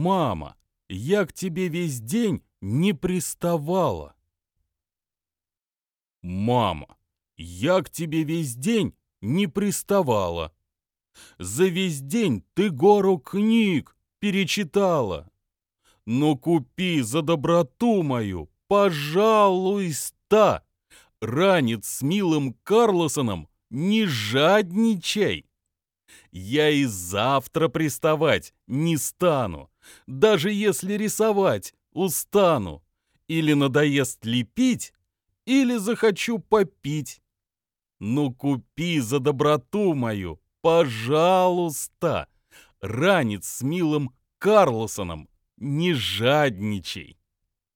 Мама, я к тебе весь день не приставала. Мама, я к тебе весь день не приставала. За весь день ты гору книг перечитала. Ну купи за доброту мою, пожалуйста. Ранец с милым Карлосоном не жадничай. Я и завтра приставать не стану, даже если рисовать устану. Или надоест лепить, или захочу попить. Ну купи за доброту мою, пожалуйста. Ранец с милым Карлосоном не жадничай.